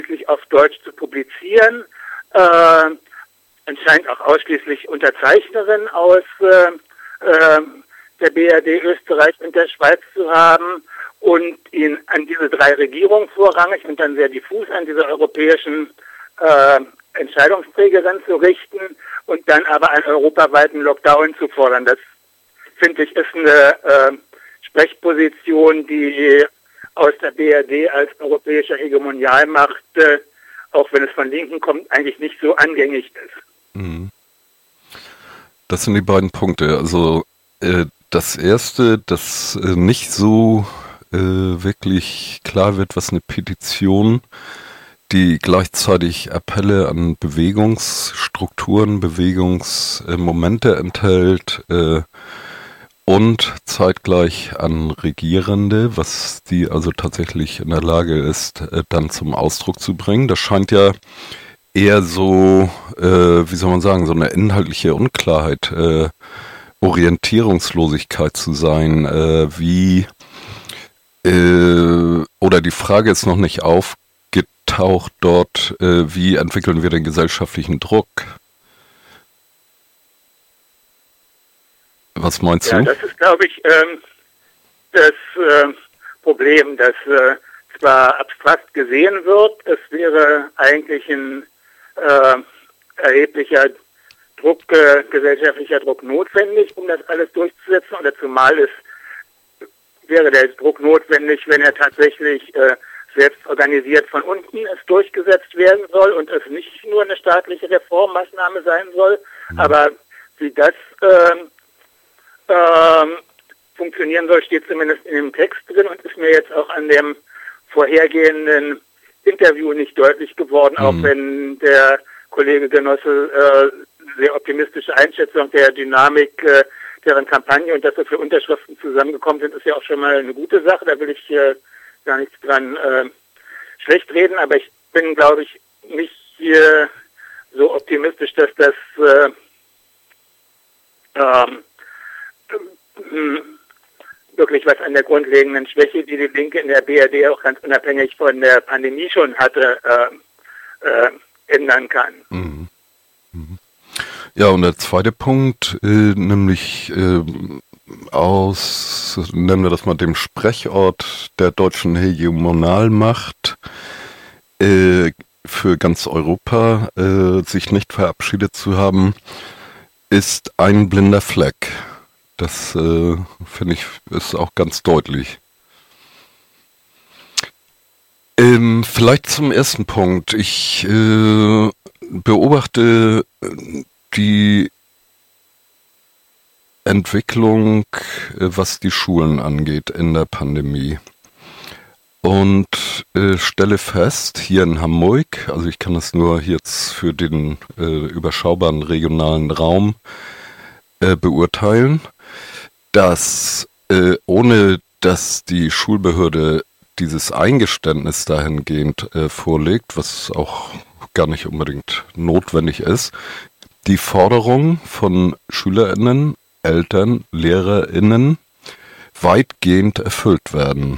auf Deutsch zu publizieren. Anscheinend auch ausschließlich Unterzeichnerin aus der BRD Österreich und der Schweiz zu haben und ihn an diese 3 Regierungen vorrangig und dann sehr diffus an diese europäischen Entscheidungsträgerin zu richten und dann aber einen europaweiten Lockdown zu fordern. Das, finde ich, ist eine Sprechposition, die aus der BRD als europäische Hegemonialmacht, auch wenn es von Linken kommt, eigentlich nicht so angängig ist. Das sind die beiden Punkte. Also das erste, dass nicht so wirklich klar wird, was eine Petition, die gleichzeitig Appelle an Bewegungsstrukturen, Bewegungsmomente enthält und zeitgleich an Regierende, was die also tatsächlich in der Lage ist, dann zum Ausdruck zu bringen. Das scheint ja eher so, wie soll man sagen, so eine inhaltliche Unklarheit, Orientierungslosigkeit zu sein, oder die Frage ist noch nicht aufgetaucht dort, wie entwickeln wir den gesellschaftlichen Druck? Was meinst du? Ja, das ist, glaube ich, das Problem, dass zwar abstrakt gesehen wird, es wäre eigentlich ein erheblicher Druck, gesellschaftlicher Druck notwendig, um das alles durchzusetzen, oder zumal wäre der Druck notwendig, wenn er tatsächlich selbst organisiert von unten es durchgesetzt werden soll und es nicht nur eine staatliche Reformmaßnahme sein soll, aber wie das funktionieren soll, steht zumindest in dem Text drin und ist mir jetzt auch an dem vorhergehenden Interview nicht deutlich geworden, auch wenn der Kollege Genosse sehr optimistische Einschätzung der Dynamik deren Kampagne und dass so viele Unterschriften zusammengekommen sind, ist ja auch schon mal eine gute Sache. Da will ich gar nichts dran schlecht reden, aber ich bin, glaube ich, nicht so optimistisch, dass das wirklich was an der grundlegenden Schwäche, die die Linke in der BRD auch ganz unabhängig von der Pandemie schon hatte, ändern kann. Ja, und der zweite Punkt, nämlich nennen wir das mal dem Sprechort der deutschen Hegemonalmacht für ganz Europa sich nicht verabschiedet zu haben, ist ein blinder Fleck. Das finde ich ist auch ganz deutlich. Vielleicht zum ersten Punkt. Ich beobachte die Entwicklung, was die Schulen angeht in der Pandemie. Und stelle fest, hier in Hamburg, also ich kann das nur jetzt für den überschaubaren regionalen Raum beurteilen, dass ohne dass die Schulbehörde dieses Eingeständnis dahingehend vorlegt, was auch gar nicht unbedingt notwendig ist, die Forderung von SchülerInnen, Eltern, LehrerInnen weitgehend erfüllt werden.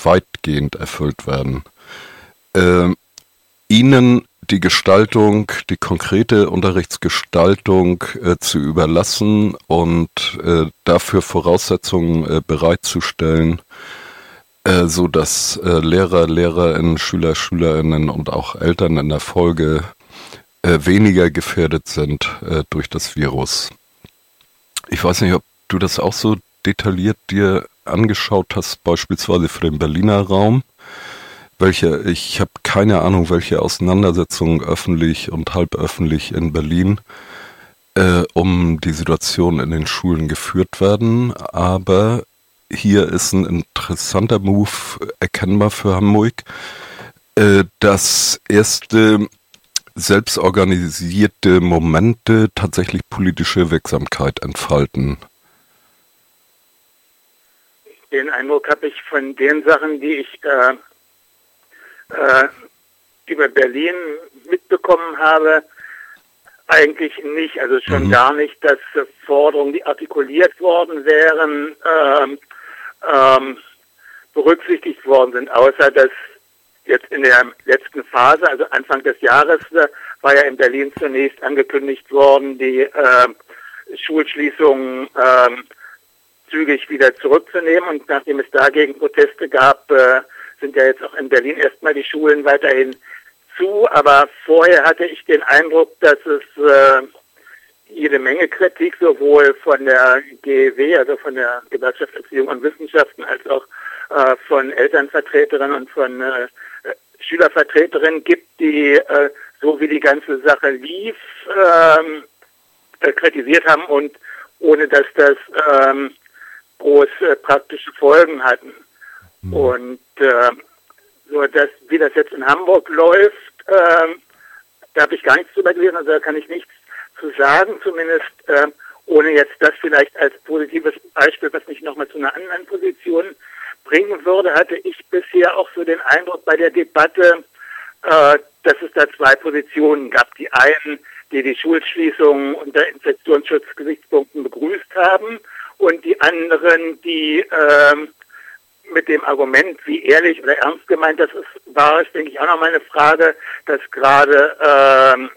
Ihnen die Gestaltung, die konkrete Unterrichtsgestaltung zu überlassen und dafür Voraussetzungen bereitzustellen, so dass Lehrer, Lehrerinnen, Schüler, Schülerinnen und auch Eltern in der Folge weniger gefährdet sind durch das Virus. Ich weiß nicht, ob du das auch so detailliert dir angeschaut hast, beispielsweise für den Berliner Raum. Ich habe keine Ahnung, welche Auseinandersetzungen öffentlich und halböffentlich in Berlin um die Situation in den Schulen geführt werden, aber hier ist ein interessanter Move erkennbar für Hamburg, dass erste selbstorganisierte Momente tatsächlich politische Wirksamkeit entfalten. Den Eindruck habe ich von den Sachen, die ich über Berlin mitbekommen habe, eigentlich nicht. Also schon gar nicht, dass Forderungen, die artikuliert worden wären, berücksichtigt worden sind, außer dass jetzt in der letzten Phase, also Anfang des Jahres, war ja in Berlin zunächst angekündigt worden, die Schulschließungen zügig wieder zurückzunehmen. Und nachdem es dagegen Proteste gab, sind ja jetzt auch in Berlin erstmal die Schulen weiterhin zu. Aber vorher hatte ich den Eindruck, dass es jede Menge Kritik sowohl von der GEW, also von der Gewerkschaft Erziehung und Wissenschaften, als auch von Elternvertreterinnen und von Schülervertreterinnen gibt, die so wie die ganze Sache lief, kritisiert haben und ohne dass das groß praktische Folgen hatten. Mhm. Und so dass, wie das jetzt in Hamburg läuft, da habe ich gar nichts drüber gelesen, also da kann ich nichts zu sagen, zumindest ohne jetzt das vielleicht als positives Beispiel, was mich nochmal zu einer anderen Position bringen würde, hatte ich bisher auch so den Eindruck bei der Debatte, dass es da zwei Positionen gab. Die einen, die die Schulschließungen unter Infektionsschutzgesichtspunkten begrüßt haben und die anderen, die mit dem Argument, wie ehrlich oder ernst gemeint das war, ist, denke ich, auch nochmal eine Frage, dass gerade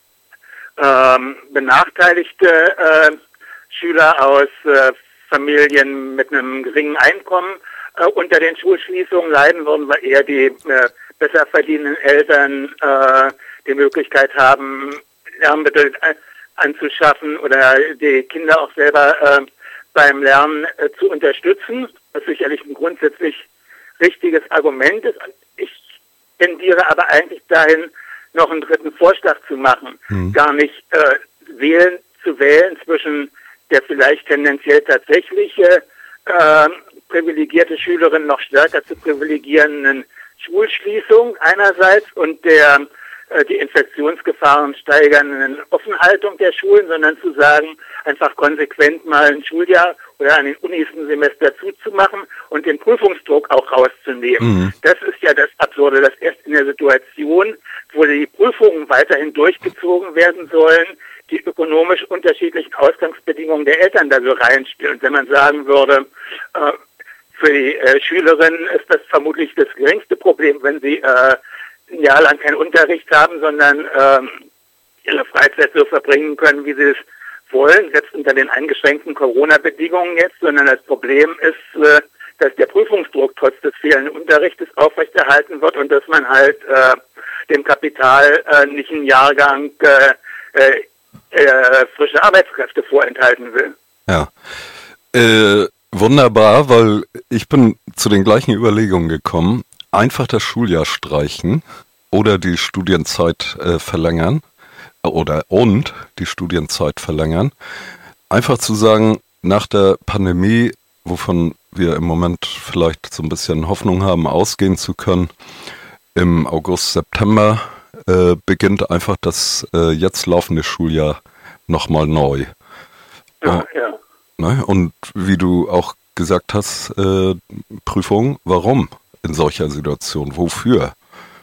benachteiligte Schüler aus Familien mit einem geringen Einkommen unter den Schulschließungen leiden würden, weil eher die besser verdienenden Eltern die Möglichkeit haben, Lernmittel anzuschaffen oder die Kinder auch selber beim Lernen zu unterstützen, was sicherlich ein grundsätzlich richtiges Argument ist. Ich tendiere aber eigentlich dahin, noch einen dritten Vorschlag zu machen, gar nicht zu wählen zwischen der vielleicht tendenziell tatsächliche privilegierte Schülerin noch stärker zu privilegierenden Schulschließung einerseits und der die Infektionsgefahren steigernden Offenhaltung der Schulen, sondern zu sagen, einfach konsequent mal ein Schuljahr oder an den Unis ein Semester zuzumachen und den Prüfungsdruck auch rauszunehmen. Mhm. Das ist ja das Absurde, dass erst in der Situation, wo die Prüfungen weiterhin durchgezogen werden sollen, die ökonomisch unterschiedlichen Ausgangsbedingungen der Eltern da so reinspielen. Und wenn man sagen würde, für die Schülerinnen ist das vermutlich das geringste Problem, wenn sie ein Jahr lang keinen Unterricht haben, sondern ihre Freizeit so verbringen können, wie sie es wollen, selbst unter den eingeschränkten Corona-Bedingungen jetzt, sondern das Problem ist, dass der Prüfungsdruck trotz des fehlenden Unterrichtes aufrechterhalten wird und dass man halt dem Kapital nicht einen Jahrgang frische Arbeitskräfte vorenthalten will. Ja, wunderbar, weil ich bin zu den gleichen Überlegungen gekommen. Einfach das Schuljahr streichen oder die Studienzeit verlängern und die Studienzeit verlängern. Einfach zu sagen, nach der Pandemie, wovon wir im Moment vielleicht so ein bisschen Hoffnung haben, ausgehen zu können, im August, September beginnt einfach das jetzt laufende Schuljahr nochmal neu. Ja. Ne? Und wie du auch gesagt hast, Prüfung, warum in solcher Situation? Wofür?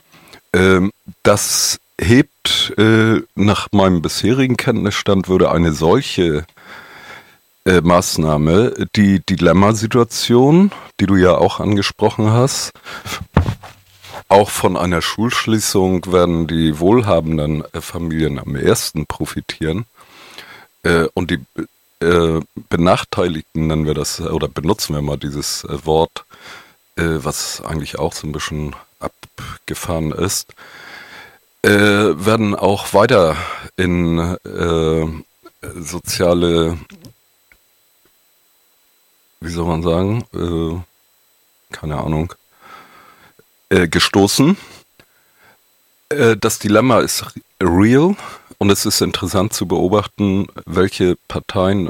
Das hebt, nach meinem bisherigen Kenntnisstand, würde eine solche Maßnahme die Dilemmasituation, die du ja auch angesprochen hast, auch von einer Schulschließung werden die wohlhabenden Familien am ersten profitieren und die Benachteiligten, nennen wir das, oder benutzen wir mal dieses Wort, was eigentlich auch so ein bisschen abgefahren ist, werden auch weiter in soziale, wie soll man sagen, keine Ahnung, gestoßen. Das Dilemma ist real und es ist interessant zu beobachten, welche Parteien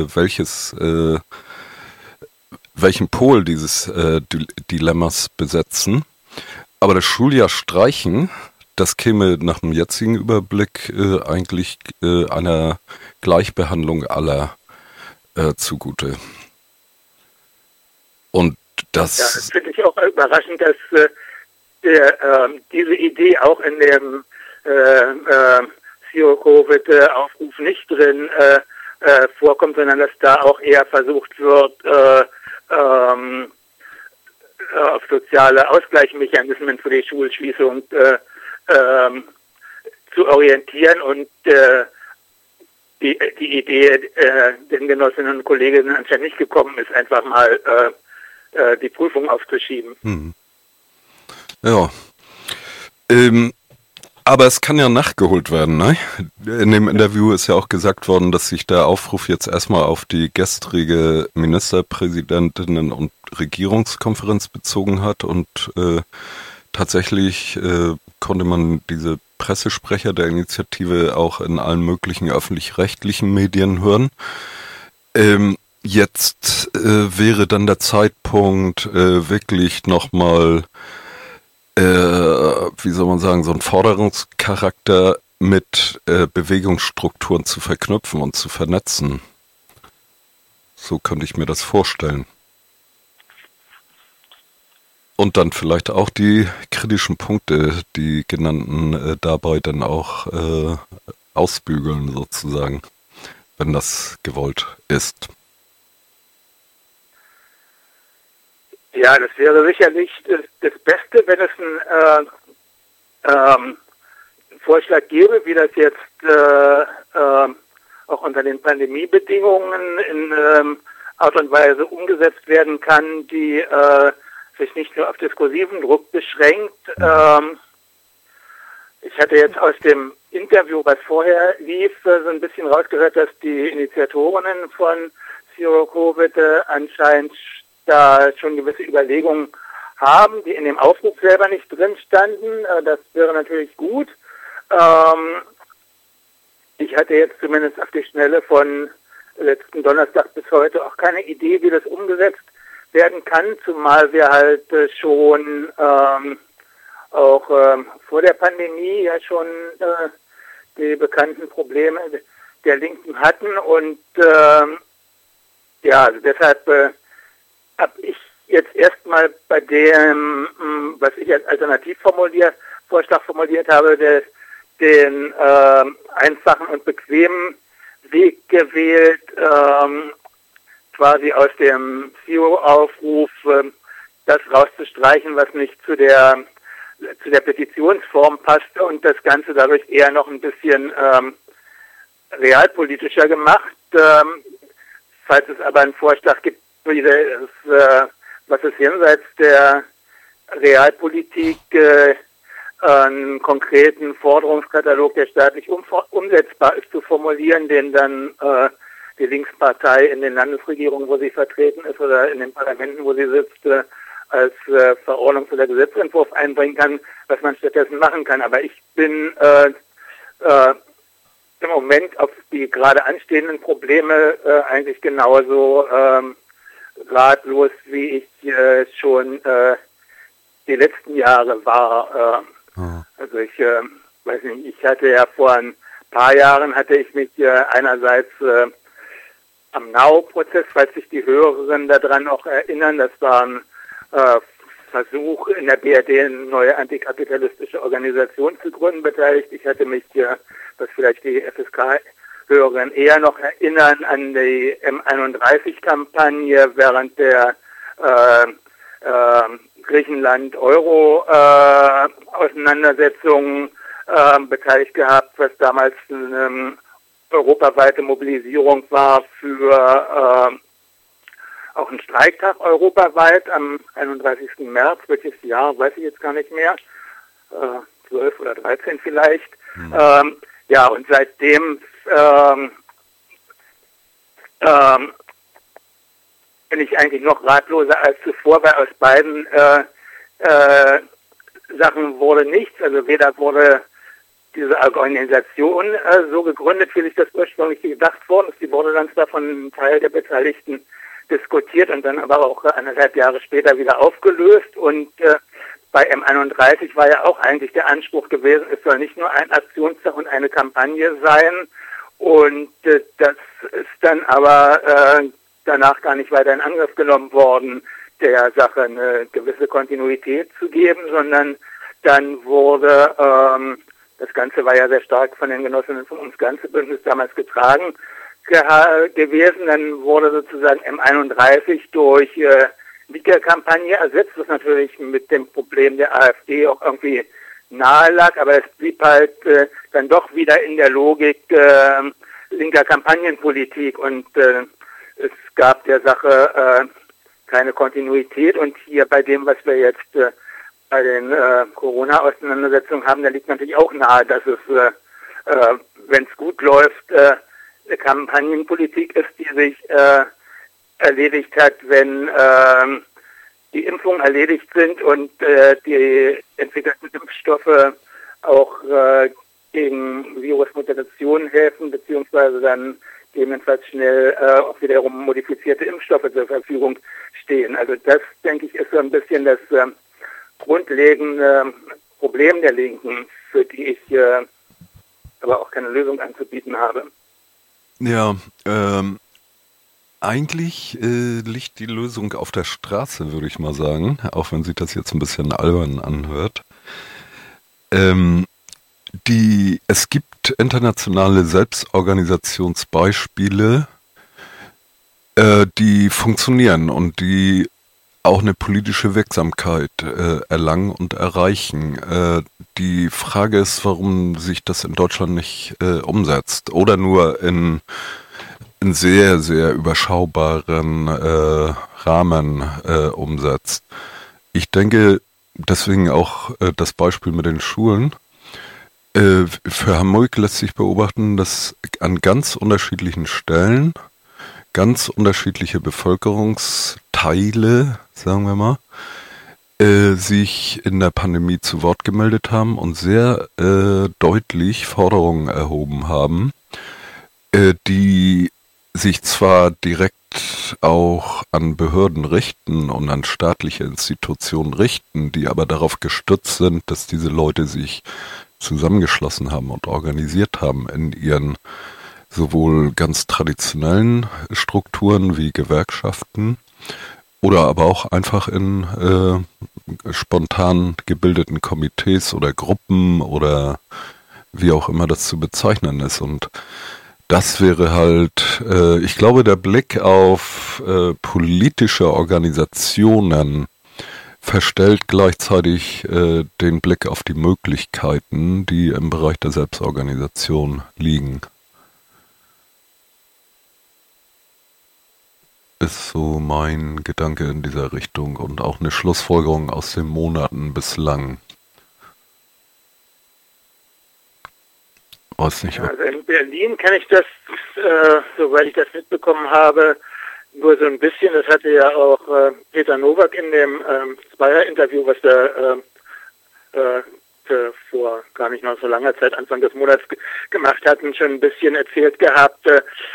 welchen Pol dieses Dilemmas besetzen. Aber das Schuljahr streichen, das käme nach dem jetzigen Überblick eigentlich einer Gleichbehandlung aller zugute. Und das finde ich auch überraschend, dass diese Idee auch in dem Zero-Covid-Aufruf nicht drin vorkommt, sondern dass da auch eher versucht wird, auf soziale Ausgleichsmechanismen für die Schulschließung zu orientieren und die Idee den Genossinnen und Kolleginnen anscheinend nicht gekommen ist, einfach mal die Prüfung aufzuschieben. Ja. Aber es kann ja nachgeholt werden, ne? In dem Interview ist ja auch gesagt worden, dass sich der Aufruf jetzt erstmal auf die gestrige Ministerpräsidentinnen- und Regierungskonferenz bezogen hat und tatsächlich konnte man diese Pressesprecher der Initiative auch in allen möglichen öffentlich-rechtlichen Medien hören. Jetzt wäre dann der Zeitpunkt wirklich nochmal wie soll man sagen, so einen Forderungscharakter mit Bewegungsstrukturen zu verknüpfen und zu vernetzen. So könnte ich mir das vorstellen. Und dann vielleicht auch die kritischen Punkte, die genannten, dabei dann auch ausbügeln sozusagen, wenn das gewollt ist. Ja, das wäre sicherlich das Beste, wenn es einen Vorschlag gäbe, wie das jetzt auch unter den Pandemiebedingungen in Art und Weise umgesetzt werden kann, die sich nicht nur auf diskursiven Druck beschränkt. Ich hatte jetzt aus dem Interview, was vorher lief, so ein bisschen rausgehört, dass die Initiatorinnen von Zero Covid anscheinend da schon gewisse Überlegungen haben, die in dem Aufruf selber nicht drin standen. Das wäre natürlich gut. Ich hatte jetzt zumindest auf die Schnelle von letzten Donnerstag bis heute auch keine Idee, wie das umgesetzt werden kann, zumal wir halt schon auch vor der Pandemie ja schon die bekannten Probleme der Linken hatten und ja, also deshalb habe ich jetzt erstmal bei dem, was ich als Alternativvorschlag formuliert habe, den einfachen und bequemen Weg gewählt, quasi aus dem CEO-Aufruf das rauszustreichen, was nicht zu der Petitionsform passte und das Ganze dadurch eher noch ein bisschen realpolitischer gemacht. Falls es aber einen Vorschlag gibt, was es jenseits der Realpolitik einen konkreten Forderungskatalog, der staatlich umsetzbar ist, zu formulieren, den dann die Linkspartei in den Landesregierungen, wo sie vertreten ist, oder in den Parlamenten, wo sie sitzt, als Verordnungs- oder Gesetzentwurf einbringen kann, was man stattdessen machen kann. Aber ich bin im Moment auf die gerade anstehenden Probleme eigentlich genauso ratlos, wie ich schon die letzten Jahre war. Also ich weiß nicht, ich hatte ja vor ein paar Jahren hatte ich mich einerseits am Nau-Prozess, falls sich die Hörerinnen daran auch erinnern, das war ein Versuch in der BRD eine neue antikapitalistische Organisation zu gründen, beteiligt. Ich hatte mich, was vielleicht die FSK-Hörerinnen eher noch erinnern, an die M31-Kampagne während der Griechenland-Euro-Auseinandersetzungen beteiligt gehabt, was damals eine europaweite Mobilisierung war für auch einen Streiktag europaweit am 31. März, welches Jahr, weiß ich jetzt gar nicht mehr, 12 oder 13 vielleicht. Ja, und seitdem bin ich eigentlich noch ratloser als zuvor, weil aus beiden Sachen wurde nichts. Also weder wurde diese Organisation so gegründet, wie sich das ursprünglich gedacht worden ist. Die wurde dann zwar von einem Teil der Beteiligten diskutiert und dann aber auch 1,5 Jahre später wieder aufgelöst. Und bei M31 war ja auch eigentlich der Anspruch gewesen, es soll nicht nur ein Aktionstag und eine Kampagne sein. Und das ist dann aber danach gar nicht weiter in Angriff genommen worden, der Sache eine gewisse Kontinuität zu geben, sondern dann wurde, das Ganze war ja sehr stark von den Genossinnen von uns ganze Bündnis damals getragen gewesen, dann wurde sozusagen M31 durch Liga-Kampagne ersetzt, was natürlich mit dem Problem der AfD auch irgendwie nahe lag, aber es blieb halt dann doch wieder in der Logik linker Kampagnenpolitik und es gab der Sache keine Kontinuität und hier bei dem, was wir jetzt bei den Corona-Auseinandersetzungen haben, da liegt natürlich auch nahe, dass es, wenn es gut läuft, eine Kampagnenpolitik ist, die sich erledigt hat, wenn die Impfungen erledigt sind und die entwickelten Impfstoffe auch gegen Virusmutationen helfen, beziehungsweise dann gegebenenfalls schnell auch wiederum modifizierte Impfstoffe zur Verfügung stehen. Also das, denke ich, ist so ein bisschen das grundlegende Problem der Linken, für die ich aber auch keine Lösung anzubieten habe. Ja, eigentlich liegt die Lösung auf der Straße, würde ich mal sagen, auch wenn sich das jetzt ein bisschen albern anhört. Es gibt internationale Selbstorganisationsbeispiele, die funktionieren und die auch eine politische Wirksamkeit erlangen und erreichen. Die Frage ist, warum sich das in Deutschland nicht umsetzt oder nur in sehr, sehr überschaubaren Rahmen umsetzt. Ich denke, deswegen auch das Beispiel mit den Schulen. Für Hamburg lässt sich beobachten, dass an ganz unterschiedlichen Stellen ganz unterschiedliche Bevölkerungsteile, sagen wir mal, sich in der Pandemie zu Wort gemeldet haben und sehr deutlich Forderungen erhoben haben, die sich zwar direkt auch an Behörden richten und an staatliche Institutionen richten, die aber darauf gestützt sind, dass diese Leute sich zusammengeschlossen haben und organisiert haben in ihren sowohl ganz traditionellen Strukturen wie Gewerkschaften oder aber auch einfach in spontan gebildeten Komitees oder Gruppen oder wie auch immer das zu bezeichnen ist. Und das wäre halt, ich glaube, der Blick auf politische Organisationen verstellt gleichzeitig den Blick auf die Möglichkeiten, die im Bereich der Selbstorganisation liegen. Ist so mein Gedanke in dieser Richtung und auch eine Schlussfolgerung aus den Monaten bislang. Weiß nicht. Also in Berlin kann ich das, soweit ich das mitbekommen habe, nur so ein bisschen. Das hatte ja auch Peter Nowak in dem Zweier-Interview, was er vor gar nicht noch so langer Zeit, Anfang des Monats gemacht hatten, schon ein bisschen erzählt gehabt,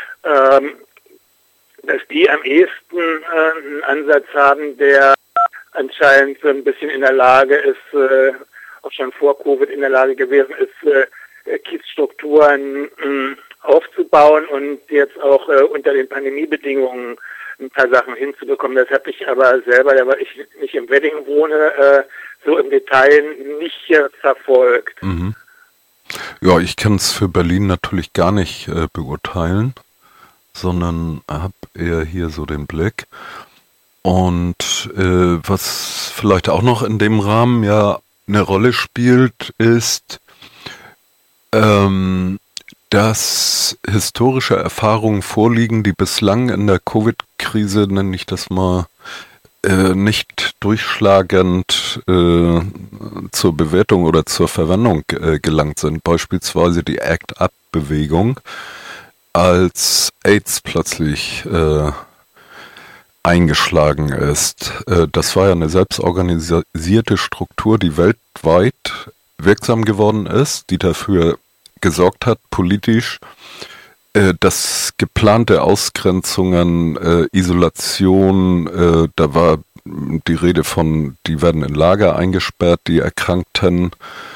dass die am ehesten einen Ansatz haben, der anscheinend so ein bisschen in der Lage ist, auch schon vor Covid in der Lage gewesen ist, Kiezstrukturen aufzubauen und jetzt auch unter den Pandemiebedingungen ein paar Sachen hinzubekommen. Das habe ich aber selber, weil ich nicht im Wedding wohne, so im Detail nicht verfolgt. Mhm. Ja, ich kann es für Berlin natürlich gar nicht beurteilen, sondern habe eher hier so den Blick. Und was vielleicht auch noch in dem Rahmen ja eine Rolle spielt, ist, dass historische Erfahrungen vorliegen, die bislang in der Covid-Krise, nenne ich das mal, nicht durchschlagend zur Bewertung oder zur Verwendung gelangt sind. Beispielsweise die ACT-UP-Bewegung, als AIDS plötzlich eingeschlagen ist. Das war ja eine selbstorganisierte Struktur, die weltweit wirksam geworden ist, die dafür gesorgt hat, politisch, dass geplante Ausgrenzungen, Isolation, da war die Rede von, die werden in Lager eingesperrt, die Erkrankten,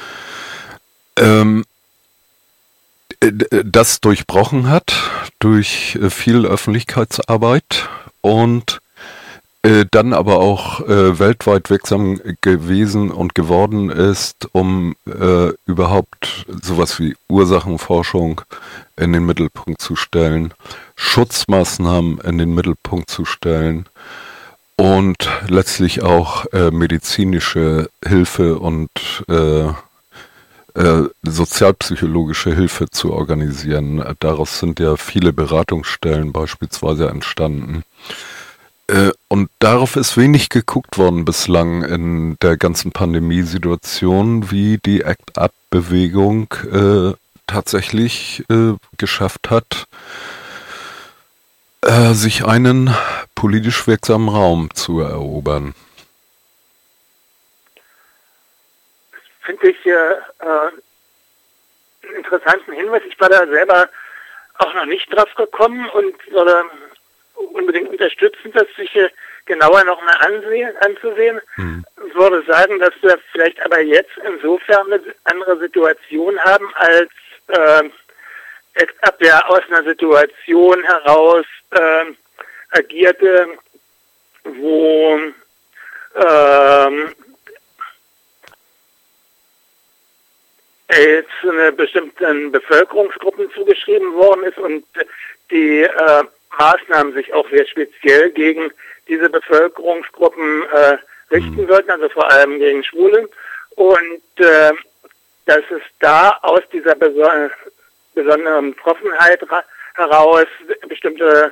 das durchbrochen hat durch viel Öffentlichkeitsarbeit und dann aber auch weltweit wirksam gewesen und geworden ist, um überhaupt sowas wie Ursachenforschung in den Mittelpunkt zu stellen, Schutzmaßnahmen in den Mittelpunkt zu stellen und letztlich auch medizinische Hilfe und sozialpsychologische Hilfe zu organisieren. Daraus sind ja viele Beratungsstellen beispielsweise entstanden. Und darauf ist wenig geguckt worden bislang in der ganzen Pandemiesituation, wie die ACT-UP-Bewegung tatsächlich geschafft hat, sich einen politisch wirksamen Raum zu erobern. Finde ich einen interessanten Hinweis. Ich war da selber auch noch nicht drauf gekommen und würde unbedingt unterstützen, das sich genauer nochmal anzusehen. Ich würde sagen, dass wir vielleicht aber jetzt insofern eine andere Situation haben, als ACT-UP ja aus einer Situation heraus agierte, wo jetzt eine bestimmten Bevölkerungsgruppen zugeschrieben worden ist und die Maßnahmen sich auch sehr speziell gegen diese Bevölkerungsgruppen richten sollten, also vor allem gegen Schwule. Und dass es da aus dieser besonderen Betroffenheit heraus bestimmte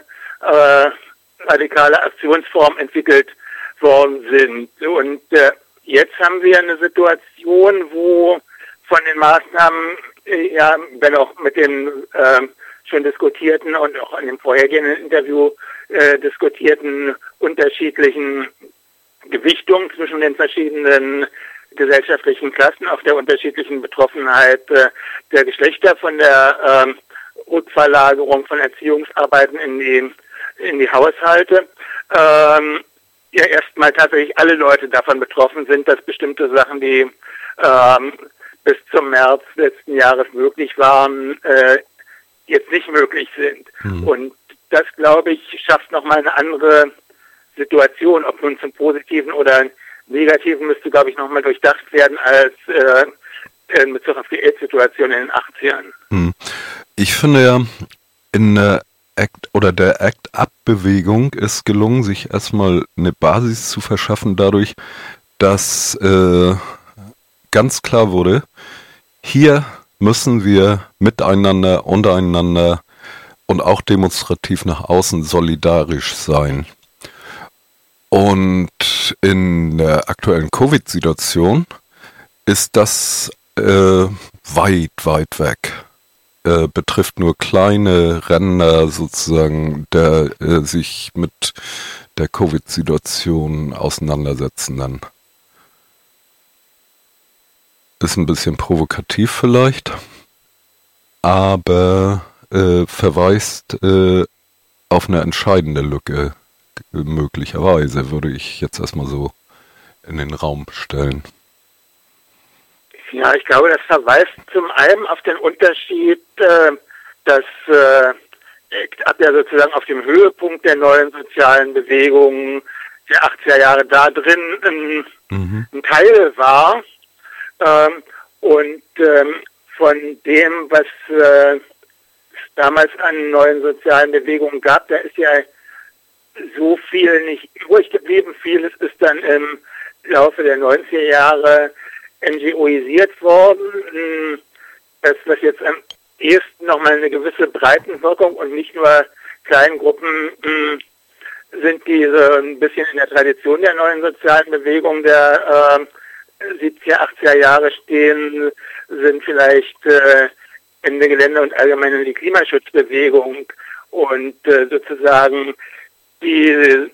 radikale Aktionsformen entwickelt worden sind. Und jetzt haben wir eine Situation, wo von den Maßnahmen, ja, wenn auch mit den schon diskutierten und auch in dem vorhergehenden Interview diskutierten unterschiedlichen Gewichtungen zwischen den verschiedenen gesellschaftlichen Klassen, auf der unterschiedlichen Betroffenheit der Geschlechter, von der Rückverlagerung von Erziehungsarbeiten in die Haushalte, ja erstmal tatsächlich alle Leute davon betroffen sind, dass bestimmte Sachen, die bis zum März letzten Jahres möglich waren, jetzt nicht möglich sind. Und das, glaube ich, schafft nochmal eine andere Situation, ob nun zum Positiven oder Negativen, müsste, glaube ich, nochmal durchdacht werden als in Bezug auf die AIDS-Situation in den 80ern. Ich finde ja, in der ACT-UP-Bewegung ist gelungen, sich erstmal eine Basis zu verschaffen dadurch, dass ganz klar wurde, hier müssen wir miteinander, untereinander und auch demonstrativ nach außen solidarisch sein. Und in der aktuellen Covid-Situation ist das weit, weit weg. Betrifft nur kleine Ränder sozusagen, der sich mit der Covid-Situation auseinandersetzen dann. Ist ein bisschen provokativ vielleicht, aber verweist auf eine entscheidende Lücke, möglicherweise, würde ich jetzt erstmal so in den Raum stellen. Ja, ich glaube, das verweist zum einen auf den Unterschied, dass ACT-UP ja sozusagen auf dem Höhepunkt der neuen sozialen Bewegungen der 80er Jahre da drin ein Teil war. Und von dem, was es damals an neuen sozialen Bewegungen gab, da ist ja so viel nicht übrig geblieben. Vieles ist dann im Laufe der 90er Jahre NGOisiert worden. Das, was jetzt am ehesten nochmal eine gewisse Breitenwirkung und nicht nur kleinen Gruppen sind, die so ein bisschen in der Tradition der neuen sozialen Bewegung der 70er, 80er Jahre stehen, sind vielleicht Ende Gelände und allgemein die Klimaschutzbewegung und sozusagen diese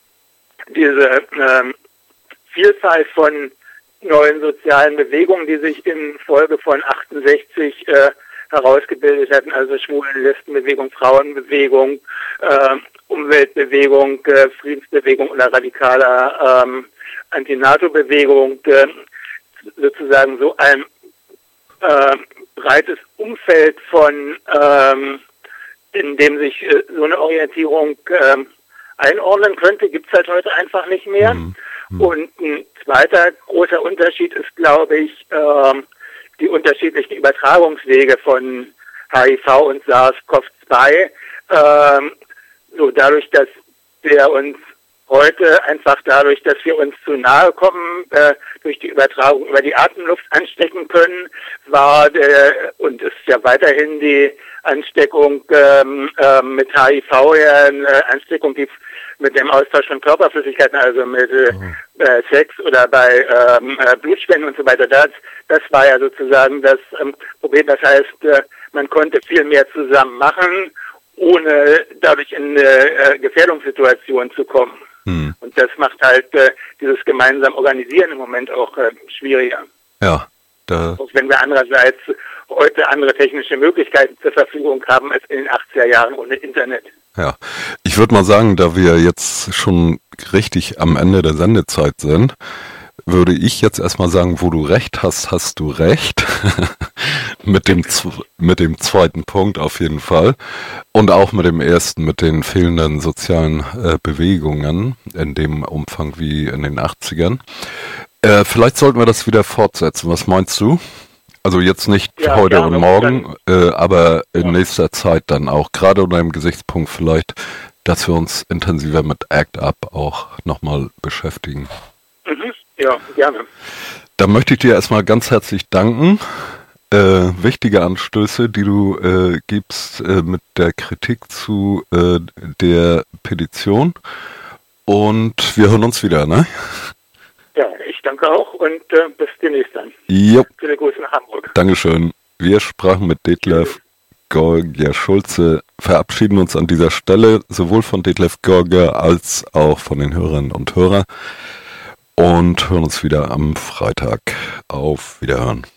Vielfalt von neuen sozialen Bewegungen, die sich in Folge von 68 herausgebildet hatten, also Schwulen-, Lesbenbewegung, Frauenbewegung, Umweltbewegung, Friedensbewegung oder radikaler Anti-NATO-Bewegung, sozusagen so ein breites Umfeld von, in dem sich so eine Orientierung einordnen könnte, gibt es halt heute einfach nicht mehr. Und ein zweiter großer Unterschied ist, glaube ich, die unterschiedlichen Übertragungswege von HIV und SARS-CoV-2. So dadurch, dass der uns heute einfach dadurch, dass wir uns zu nahe kommen, durch die Übertragung über die Atemluft anstecken können, war und ist ja weiterhin die Ansteckung mit HIV ja eine Ansteckung, die mit dem Austausch von Körperflüssigkeiten, also mit Sex oder bei Blutspenden und so weiter. Das war ja sozusagen das Problem. Das heißt, man konnte viel mehr zusammen machen, ohne dadurch in eine Gefährdungssituation zu kommen. Und das macht halt dieses gemeinsam Organisieren im Moment auch schwieriger. Ja. Auch wenn wir andererseits heute andere technische Möglichkeiten zur Verfügung haben als in den 80er Jahren ohne Internet. Ja, ich würde mal sagen, da wir jetzt schon richtig am Ende der Sendezeit sind, würde ich jetzt erstmal sagen, wo du recht hast, hast du recht. mit dem zweiten Punkt auf jeden Fall. Und auch mit dem ersten, mit den fehlenden sozialen Bewegungen in dem Umfang wie in den 80ern. Vielleicht sollten wir das wieder fortsetzen. Was meinst du? Also jetzt nicht heute und morgen, aber in nächster Zeit dann auch. Gerade unter dem Gesichtspunkt vielleicht, dass wir uns intensiver mit ACT UP auch nochmal beschäftigen. Ja, gerne. Da möchte ich dir erstmal ganz herzlich danken. Wichtige Anstöße, die du gibst mit der Kritik zu der Petition. Und wir hören uns wieder, ne? Ja, ich danke auch und bis demnächst dann. Jo. Viele Grüße nach Hamburg. Dankeschön. Wir sprachen mit Detlef Gorger-Schulze, verabschieden uns an dieser Stelle sowohl von Detlef Gorger als auch von den Hörerinnen und Hörern und hören uns wieder am Freitag. Auf Wiederhören.